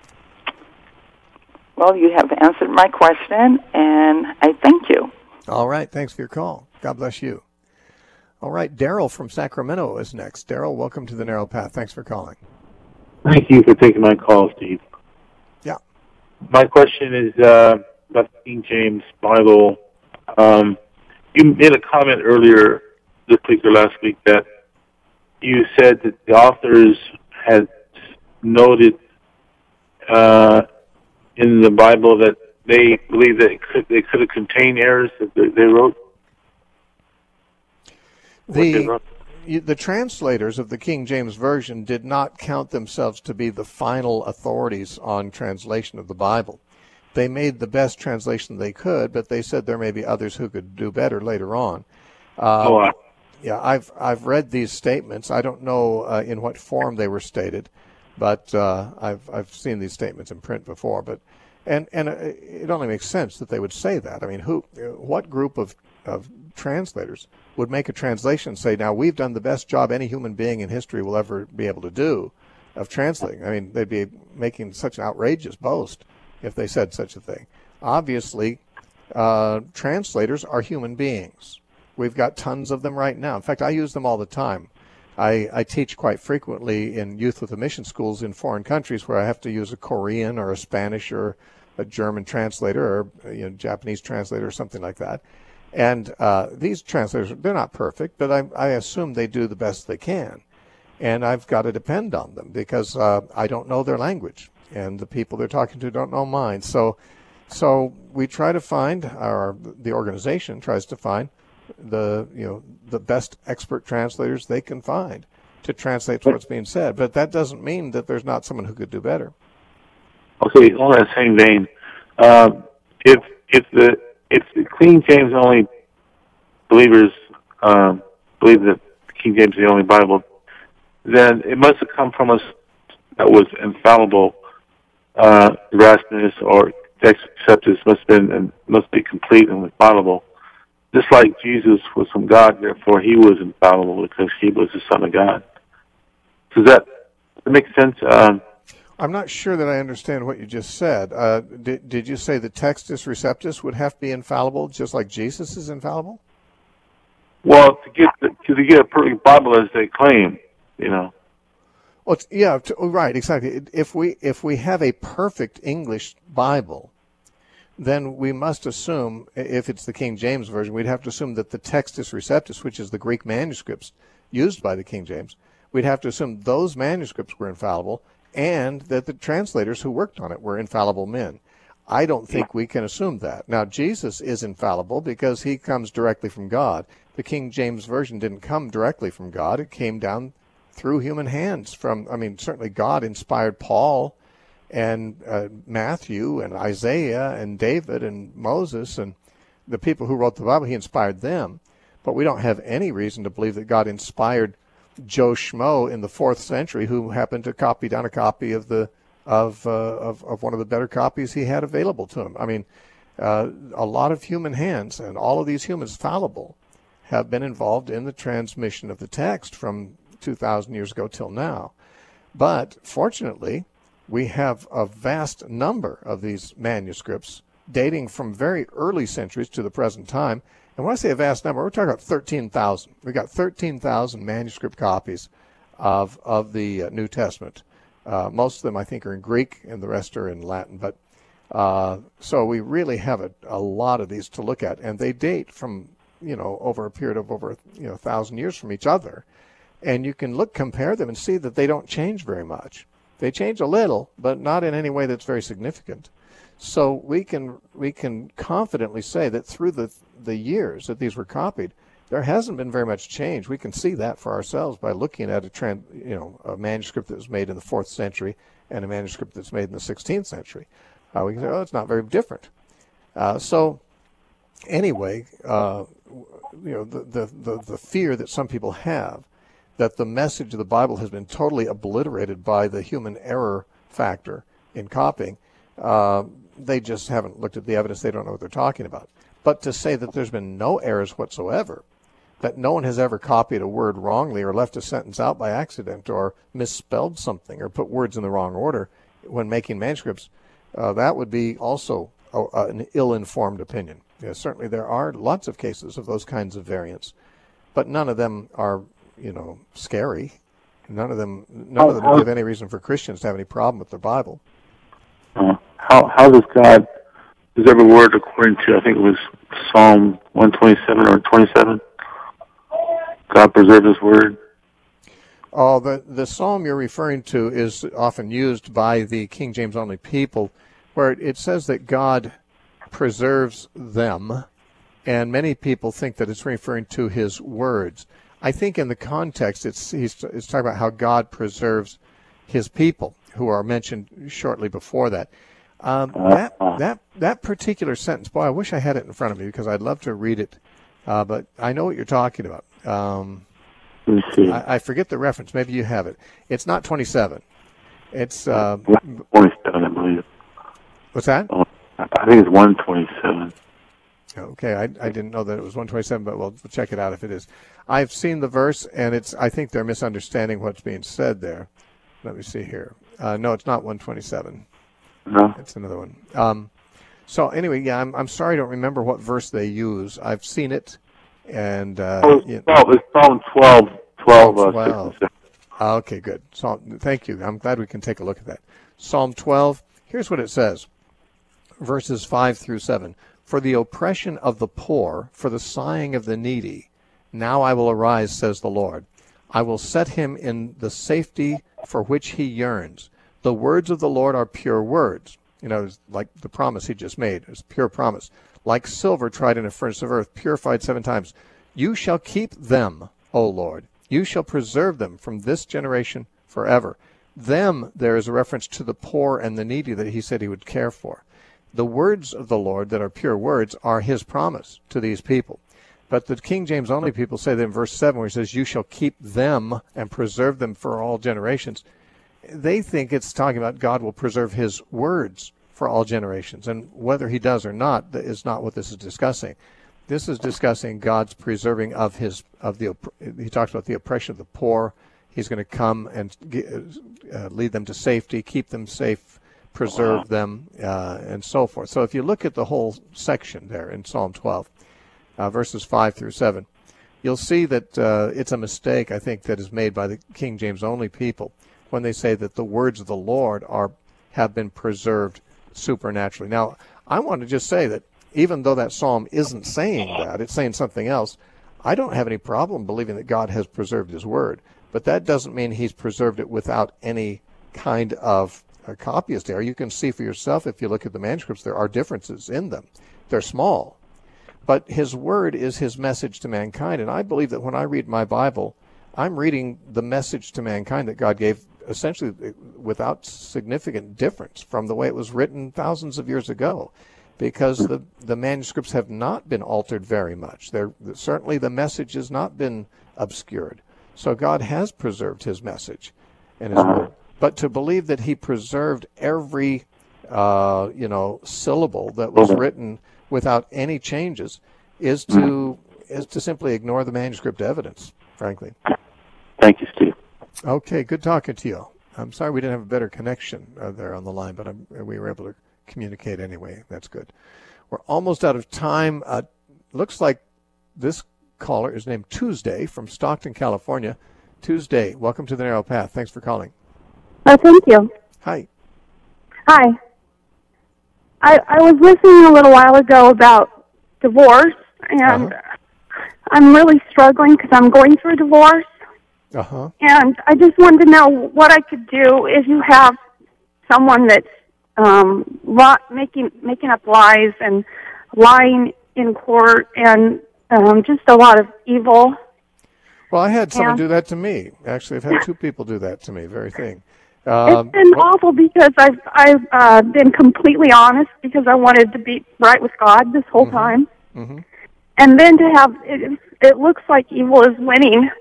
Well, you have answered my question, and I thank you. All right, thanks for your call. God bless you. All right, Daryl from Sacramento is next. Daryl, welcome to the Narrow Path. Thanks for calling. Thank you for taking my call, Steve. Yeah. My question is uh, about the King James Bible. Um, you made a comment earlier this week or last week that you said that the authors had noted uh, in the Bible that they believe that it could, they could have contained errors that they, they wrote. The the translators of the King James Version did not count themselves to be the final authorities on translation of the Bible. They made the best translation they could, but they said there may be others who could do better later on. Um, oh, uh, yeah, I've I've read these statements. I don't know uh, in what form they were stated, but uh, I've I've seen these statements in print before. But and and it only makes sense that they would say that. I mean, who, what group of of translators would make a translation and say, now we've done the best job any human being in history will ever be able to do of translating? I mean, they'd be making such an outrageous boast if they said such a thing. Obviously, uh, translators are human beings. We've got tons of them right now. In fact, I use them all the time. I, I teach quite frequently in youth with the mission schools in foreign countries where I have to use a Korean or a Spanish or a German translator or you know, Japanese translator or something like that. And uh, these translators, they're not perfect, but I, I assume they do the best they can. And I've got to depend on them because uh, I don't know their language, and the people they're talking to don't know mine. So so we try to find, or the organization tries to find, the you know the best expert translators they can find to translate what's being said. But that doesn't mean that there's not someone who could do better. Okay, on that same vein, uh, if if the if the King James only believers um, believe that King James is the only Bible, then it must have come from us that was infallible. Uh, Erasmus or text acceptance must have been and must be complete and infallible. Just like Jesus was from God, therefore he was infallible because he was the Son of God. Does that, does that make sense? Um, I'm not sure that I understand what you just said. Uh, did, did you say the Textus Receptus would have to be infallible, just like Jesus is infallible? Well, to get the, to get a perfect Bible as they claim, you know. Well, it's, yeah, to, right, exactly. If we if we have a perfect English Bible, then we must assume, if it's the King James Version, we'd have to assume that the Textus Receptus, which is the Greek manuscripts used by the King James, we'd have to assume those manuscripts were infallible, and that the translators who worked on it were infallible men. I don't think we can assume that. Now, Jesus is infallible because he comes directly from God. The King James Version didn't come directly from God. It came down through human hands from, I mean, certainly God inspired Paul and uh, Matthew and Isaiah and David and Moses and the people who wrote the Bible. He inspired them. But we don't have any reason to believe that God inspired Joe Schmo in the fourth century, who happened to copy down a copy of the of uh, of, of one of the better copies he had available to him. I mean, uh, a lot of human hands, and all of these humans fallible, have been involved in the transmission of the text from two thousand years ago till now. But fortunately, we have a vast number of these manuscripts dating from very early centuries to the present time. And when I say a vast number, we're talking about thirteen thousand. We've got thirteen thousand manuscript copies of of the uh, New Testament. Uh, most of them, I think, are in Greek, and the rest are in Latin. But uh, so we really have a, a lot of these to look at, and they date from, you know, over a period of over, you know, a thousand years from each other. And you can look, compare them, and see that they don't change very much. They change a little, but not in any way that's very significant. So we can we can confidently say that through the the years that these were copied, there hasn't been very much change. We can see that for ourselves by looking at a trend, you know, a manuscript that was made in the fourth century and a manuscript that's made in the sixteenth century. Uh, we can say, oh, it's not very different. Uh, so anyway, uh, you know, the, the the the fear that some people have that the message of the Bible has been totally obliterated by the human error factor in copying. Uh, they just haven't looked at the evidence. They don't know what they're talking about. But to say that there's been no errors whatsoever, that no one has ever copied a word wrongly or left a sentence out by accident or misspelled something or put words in the wrong order when making manuscripts, uh, that would be also a, an ill-informed opinion. Yeah, certainly there are lots of cases of those kinds of variants, but none of them are, you know, scary. None of them, none of them give any reason for Christians to have any problem with their Bible. Uh, how how does God, does every word according to, I think it was Psalm one twenty-seven or twenty-seven, God preserve his word? Oh, the, the psalm you're referring to is often used by the King James only people, where it says that God preserves them, and many people think that it's referring to his words. I think in the context, it's he's it's talking about how God preserves his people, who are mentioned shortly before that. Um, that that that particular sentence, boy, I wish I had it in front of me because I'd love to read it, uh, but I know what you're talking about. Um, I, I forget the reference. Maybe you have it. It's not twenty-seven. It's uh, twenty-seven, I believe. What's that? Oh, I think it's one twenty-seven. Okay, I, I didn't know that it was one twenty-seven, but we'll check it out if it is. I've seen the verse, and it's. I think they're misunderstanding what's being said there. Let me see here. Uh, no, it's not one twenty-seven. No, it's another one. Um, so anyway, yeah, I'm I'm sorry I don't remember what verse they use. I've seen it, and uh, oh, you know, it's Psalm twelve, twelve, Psalm uh, twelve. Uh, okay, good. So thank you. I'm glad we can take a look at that. Psalm twelve. Here's what it says. Verses five through seven. For the oppression of the poor, for the sighing of the needy, now I will arise, says the Lord. I will set him in the safety for which he yearns. The words of the Lord are pure words. You know, it's like the promise he just made. It's pure promise. Like silver tried in a furnace of earth, purified seven times. You shall keep them, O Lord. You shall preserve them from this generation forever. Them, there is a reference to the poor and the needy that he said he would care for. The words of the Lord that are pure words are his promise to these people. But the King James only people say that in verse seven where he says, you shall keep them and preserve them for all generations. They think it's talking about God will preserve his words for all generations. And whether he does or not is not what this is discussing. This is discussing God's preserving of his, of the, he talks about the oppression of the poor. He's going to come and uh, lead them to safety, keep them safe, preserve them, uh, and so forth. So if you look at the whole section there in Psalm twelve, uh, verses five through seven, you'll see that uh, it's a mistake, I think, that is made by the King James only people when they say that the words of the Lord are have been preserved supernaturally. Now, I want to just say that even though that psalm isn't saying that, it's saying something else, I don't have any problem believing that God has preserved his word. But that doesn't mean he's preserved it without any kind of uh, copyist error. You can see for yourself, if you look at the manuscripts, there are differences in them. They're small. But his word is his message to mankind. And I believe that when I read my Bible, I'm reading the message to mankind that God gave essentially without significant difference from the way it was written thousands of years ago, because the, the manuscripts have not been altered very much. They're, certainly the message has not been obscured. So God has preserved his message and his word. But to believe that he preserved every, uh, you know, syllable that was written without any changes is to is to simply ignore the manuscript evidence, frankly. Thank you, Steve. Okay, good talking to you. I'm sorry we didn't have a better connection uh, there on the line, but I'm, we were able to communicate anyway. That's good. We're almost out of time. Uh, looks like this caller is named Tuesday from Stockton, California. Tuesday, welcome to the Narrow Path. Thanks for calling. Oh, thank you. Hi. Hi. I, I was listening a little while ago about divorce, and uh-huh. I'm really struggling because I'm going through a divorce. Uh-huh. And I just wanted to know what I could do if you have someone that's um, li- making making up lies and lying in court and um, just a lot of evil. Well, I had someone and do that to me. Actually, I've had two people do that to me, very thing. It's Um, been what, awful because I've I've uh, been completely honest because I wanted to be right with God this whole mm-hmm. time, mm-hmm. and then to have it, it looks like evil is winning.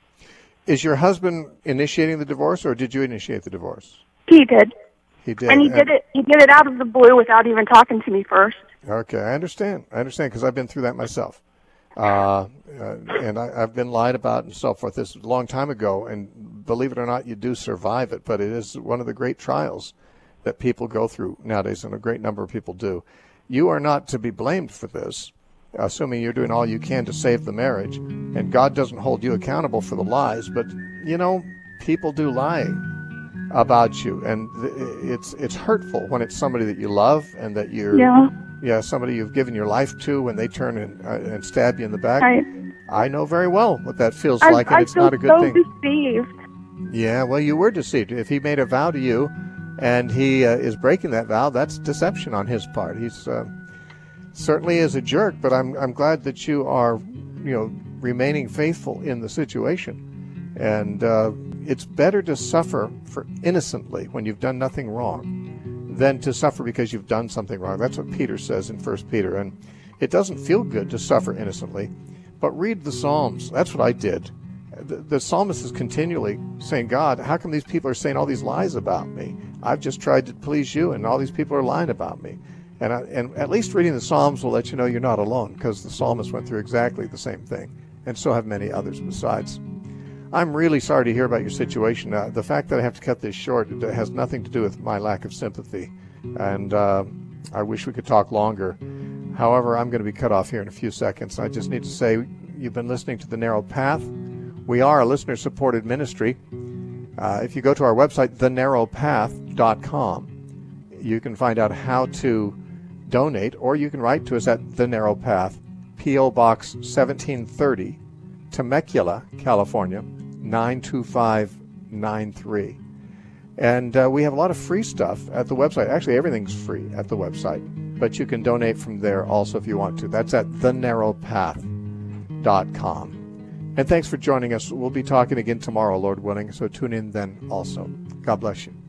Is your husband initiating the divorce, or did you initiate the divorce? He did. He did. And he did it. He did it out of the blue without even talking to me first. Okay, I understand. I understand because I've been through that myself, uh, uh, and I, I've been lied about and so forth. This was a long time ago, and believe it or not, you do survive it. But it is one of the great trials that people go through nowadays, and a great number of people do. You are not to be blamed for this, assuming you're doing all you can to save the marriage, and God doesn't hold you accountable for the lies. But you know, people do lie about you, and it's it's hurtful when it's somebody that you love and that you're yeah, yeah somebody you've given your life to, when they turn and uh, and stab you in the back. I, I know very well what that feels I, like, and I it's feel not a good so thing. deceived. Yeah, well, you were deceived. If he made a vow to you, and he uh, is breaking that vow, that's deception on his part. He's uh, certainly is a jerk, but I'm I'm glad that you are, you know, remaining faithful in the situation, and uh, it's better to suffer for innocently when you've done nothing wrong than to suffer because you've done something wrong. That's what Peter says in First Peter, and it doesn't feel good to suffer innocently, but read the Psalms. That's what I did. The, the psalmist is continually saying, God, how come these people are saying all these lies about me? I've just tried to please you, and all these people are lying about me. And, I, and at least reading the Psalms will let you know you're not alone, because the psalmist went through exactly the same thing, and so have many others besides. I'm really sorry to hear about your situation. Uh, the fact that I have to cut this short, it has nothing to do with my lack of sympathy, and uh, I wish we could talk longer. However, I'm going to be cut off here in a few seconds. I just need to say you've been listening to The Narrow Path. We are a listener-supported ministry. Uh, if you go to our website, the narrow path dot com, you can find out how to donate, or you can write to us at The Narrow Path, P O Box seventeen thirty, Temecula, California, nine two five nine three. And uh, we have a lot of free stuff at the website. Actually, everything's free at the website, but you can donate from there also if you want to. That's at the narrow path dot com. And thanks for joining us. We'll be talking again tomorrow, Lord willing, so tune in then also. God bless you.